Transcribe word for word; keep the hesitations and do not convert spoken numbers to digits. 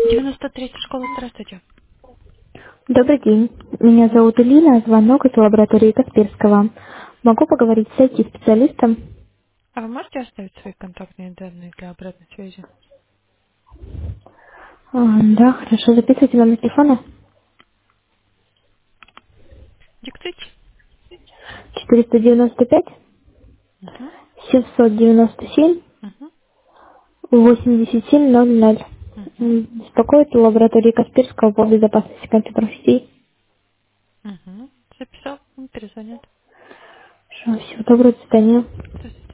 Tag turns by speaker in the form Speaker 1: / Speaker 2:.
Speaker 1: девяносто третья школа, здравствуйте.
Speaker 2: Добрый день. Меня зовут Элина, звонок из лаборатории Касперского. Могу поговорить с I T-специалистом?
Speaker 1: А вы можете оставить свои контактные данные для обратной связи?
Speaker 2: А, да, хорошо. Записывайте номер телефона.
Speaker 1: Диктуйте.
Speaker 2: четыреста девяносто пять
Speaker 1: Угу.
Speaker 2: семьсот девяносто семь
Speaker 1: Угу.
Speaker 2: восемьдесят семь ноль ноль.
Speaker 1: Угу.
Speaker 2: М, Беспокоит лаборатории Касперского по безопасности компьютерных сетей.
Speaker 1: Угу. Записал. Он перезвонит.
Speaker 2: Хорошо, всего доброго, до свидания.
Speaker 1: До свидания.